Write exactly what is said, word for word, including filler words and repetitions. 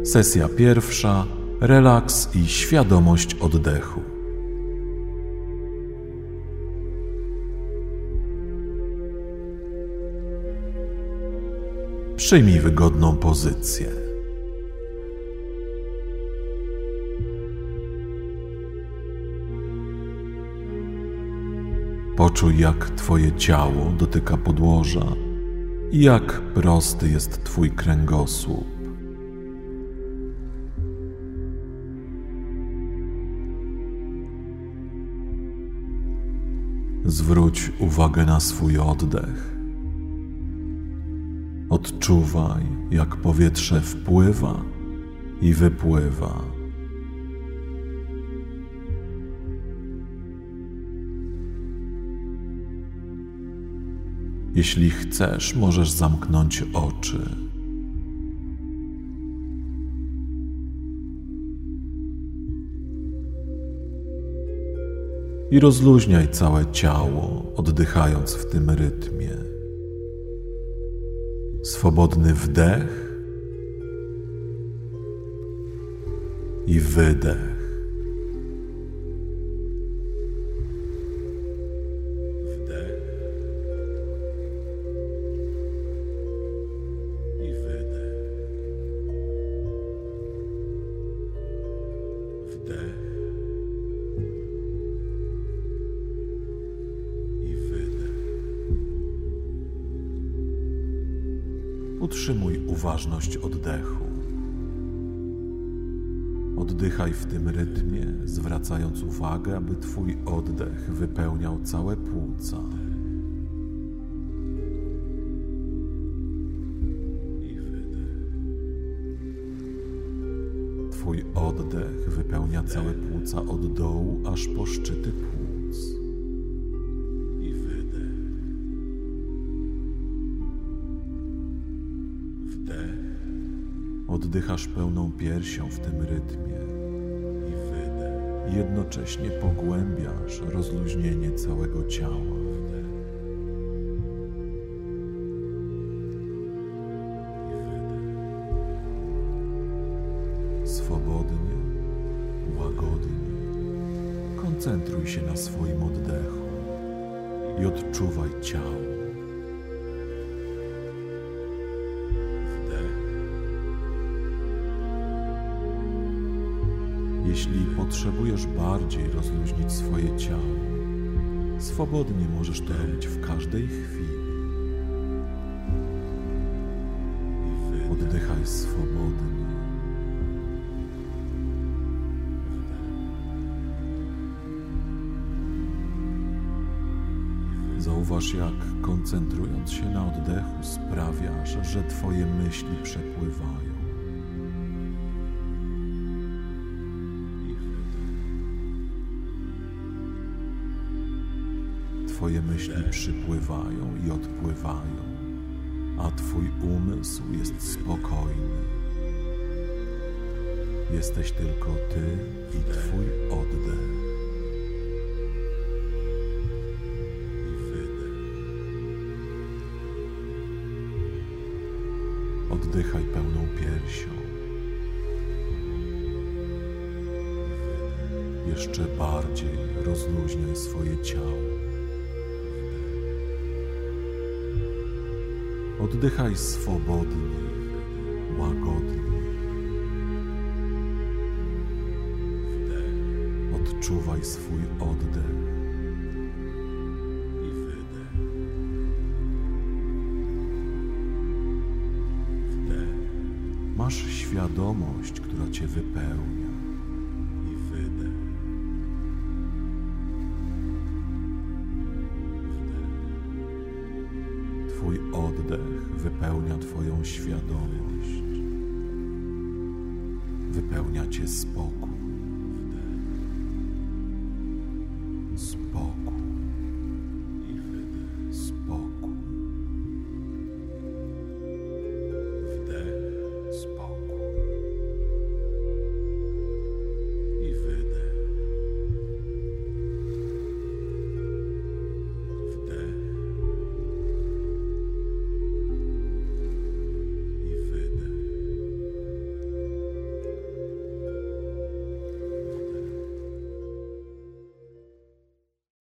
Sesja pierwsza. Relaks i świadomość oddechu. Przyjmij wygodną pozycję. Poczuj, jak Twoje ciało dotyka podłoża i jak prosty jest Twój kręgosłup. Zwróć uwagę na swój oddech. Odczuwaj, jak powietrze wpływa i wypływa. Jeśli chcesz, możesz zamknąć oczy. I rozluźniaj całe ciało, oddychając w tym rytmie. Swobodny wdech i wydech. Wdech i wydech. Wdech. Utrzymuj uważność oddechu. Oddychaj w tym rytmie, zwracając uwagę, aby Twój oddech wypełniał całe płuca. I wydech. Twój oddech wypełnia całe płuca od dołu aż po szczyty płuc. Oddychasz pełną piersią w tym rytmie i wydech. Jednocześnie pogłębiasz rozluźnienie całego ciała. Wdech i wydech. Swobodnie, łagodnie. Koncentruj się na swoim oddechu i odczuwaj ciało. Jeśli potrzebujesz bardziej rozluźnić swoje ciało, swobodnie możesz to robić w każdej chwili. Oddychaj swobodnie. Zauważ, jak koncentrując się na oddechu sprawiasz, że Twoje myśli przepływają. Twoje myśli przypływają i odpływają, a Twój umysł jest spokojny. Jesteś tylko Ty i Twój oddech. I wydech. Oddychaj pełną piersią. I wydech. Jeszcze bardziej rozluźniaj swoje ciało. Oddychaj swobodnie, łagodnie. Wdech. Odczuwaj swój oddech i wydech. Wdech. Masz świadomość, która Cię wypełnia i wydech. Twój oddech wypełnia Twoją świadomość. Wypełnia Cię spokój.